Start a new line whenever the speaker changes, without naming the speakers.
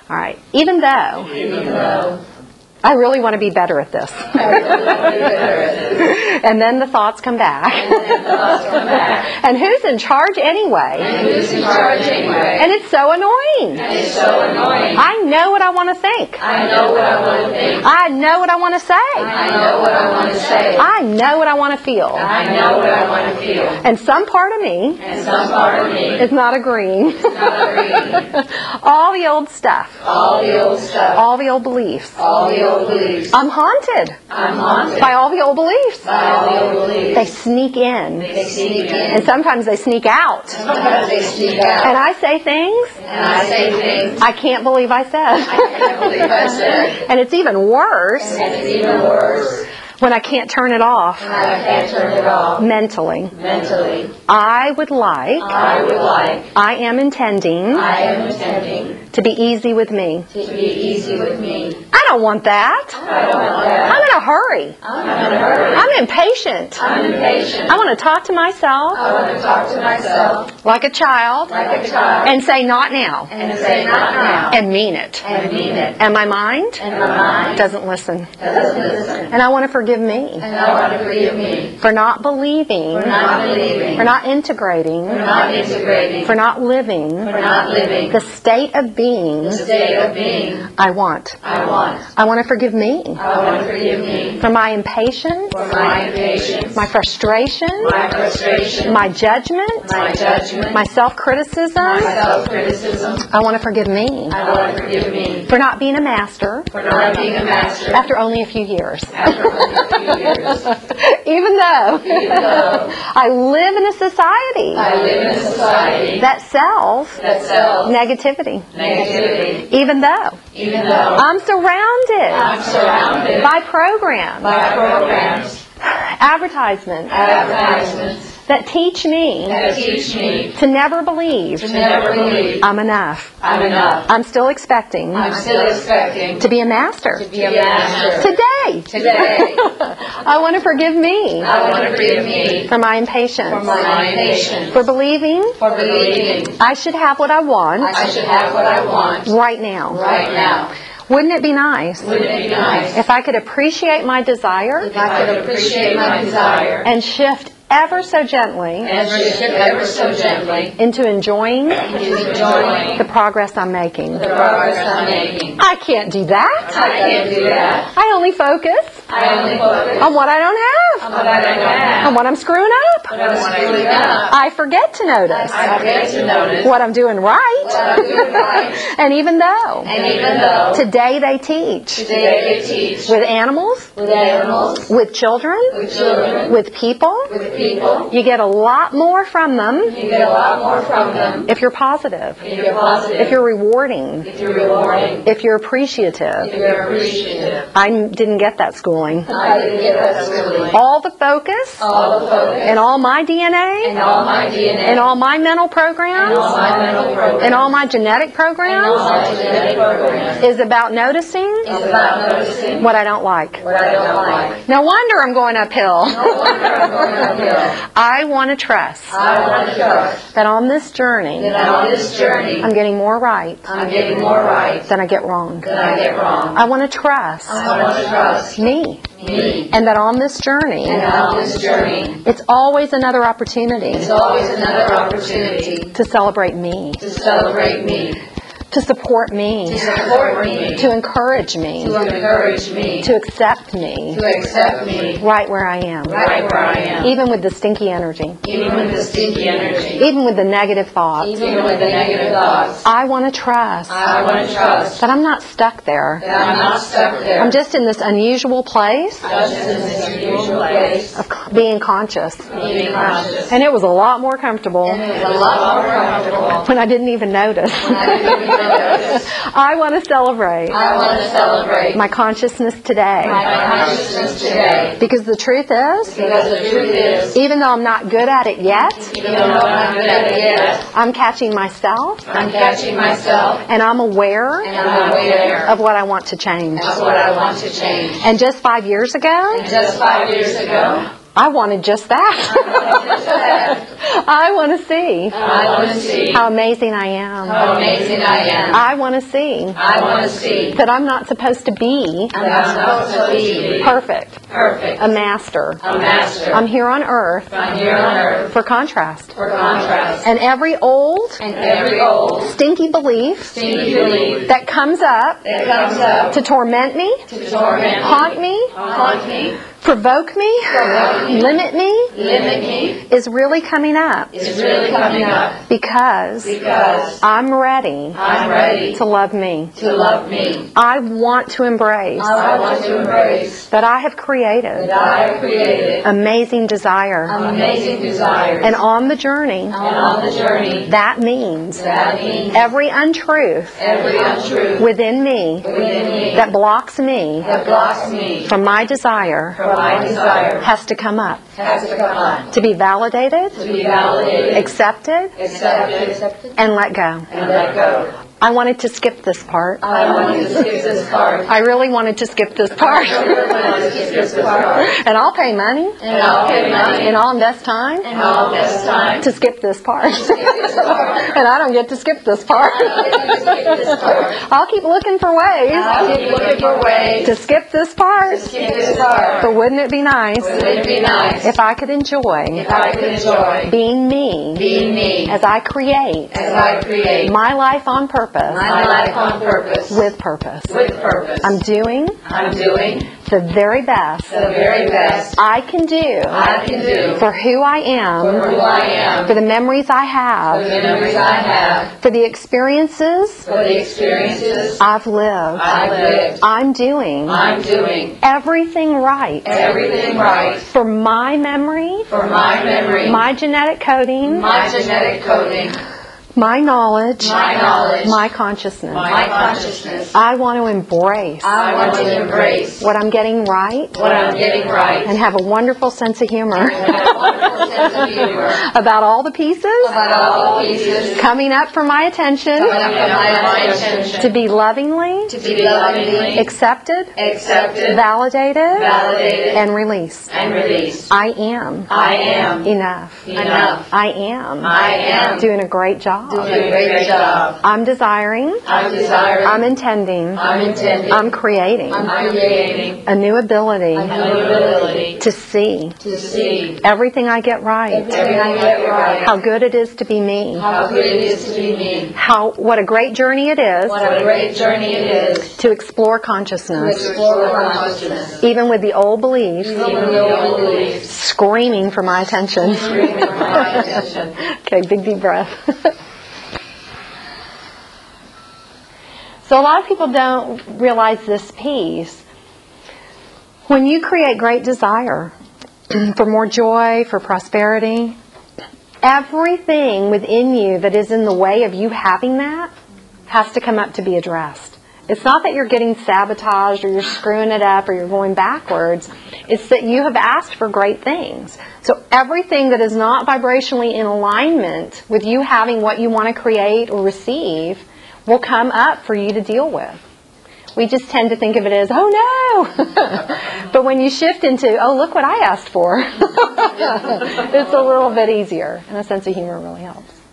All right. Even though I really want to be better at this. And then the thoughts come back. And who's in charge anyway? And it's so annoying. I know what I want to think. I know what I want to say. I know what I want to feel. And some part of me is not agreeing. All the old stuff. All the old beliefs. I'm haunted by all the old beliefs. They sneak in. And sometimes they sneak out. And I say things I can't believe I said. And it's even worse when I can't turn it off mentally. I would like, I am intending to be easy with me. I don't want that. I'm in a hurry. I'm impatient. I want to talk to myself like a child and say not now and mean it. And my mind doesn't listen. And I want to forgive me for not believing, for not integrating, for not living the state of being I want. I want to forgive me for my impatience, my frustration, my judgment, my self-criticism. I want to forgive me for not being a master after only a few years. Even though I live in a society that sells negativity. Even though I'm surrounded by programs, advertisements that teach me to never believe I'm enough. I'm still expecting to be a master. Today. I want to forgive me for my impatience. For believing I should have what I want right now. Wouldn't it be nice if I could appreciate my desire and shift ever so gently into enjoying the progress I'm making? I can't do that. I only focus on what I don't have, on what I'm screwing up. I forget to notice what I'm doing right. And even though today they teach with animals, with children, with people, you get a lot more from them if you're positive, if you're rewarding, if you're appreciative. I didn't get that schooling. All the focus and all my DNA and all my mental programs and all my genetic programs is about noticing what I don't like. No wonder I'm going uphill. I want to trust that on this journey I'm getting more right than I get wrong. I want to trust me. And that on this journey it's always another opportunity to celebrate me. To support me, to encourage me, to accept me, right where I am, even with the stinky energy, even with the negative thoughts. I want to trust that I'm not stuck there. I'm just in this unusual place of being conscious. And it was a lot more comfortable when I didn't even notice. I want to celebrate my consciousness today. Because the truth is, even though I'm not good at it yet, I'm catching myself, and I'm aware of what I want to change. And just 5 years ago, I wanted just that. I want to see.
I want to see
how amazing I am.
How amazing I am.
I want to see.
I want to see
that I'm not supposed to be.
I'm not supposed to be
perfect.
Perfect.
A master.
A master.
I'm here on earth.
I'm here on earth.
For contrast.
For contrast.
And every old stinky belief that comes up to torment me, haunt me, provoke me, limit me, is really coming up. Because I'm ready to love me. I want to embrace that I have created amazing desire. And on the journey, that means every untruth within me that blocks me from my desire has to come up. To be validated, accepted, and let go. I wanted to skip this part. I really wanted to skip this part. And I'll pay money. And I'll invest time. To skip this part. And I don't get to skip this part. I'll keep looking for ways to skip this part. But wouldn't it be nice if I could enjoy being me as I create my life on purpose. With purpose. I'm doing the very best I can do for who I am, for the memories I have, for the experiences I've lived. I'm doing everything right for my memory, my genetic coding, my knowledge, my consciousness. I want to embrace what I'm getting right, and have a wonderful sense of humor about all the pieces coming up for my attention, to be lovingly accepted, validated, and released. I am enough. I am doing a great job. I'm desiring. I'm intending. I'm creating a new ability to see everything I get right. How good it is to be me. What a great journey it is to explore consciousness. Even with the old beliefs screaming for my attention. Okay, big deep breath. So a lot of people don't realize this piece. When you create great desire for more joy, for prosperity, everything within you that is in the way of you having that has to come up to be addressed. It's not that you're getting sabotaged or you're screwing it up or you're going backwards. It's that you have asked for great things. So everything that is not vibrationally in alignment with you having what you want to create or receive will come up for you to deal with. We just tend to think of it as, oh no! But when you shift into, oh, look what I asked for, it's a little bit easier. And a sense of humor really helps.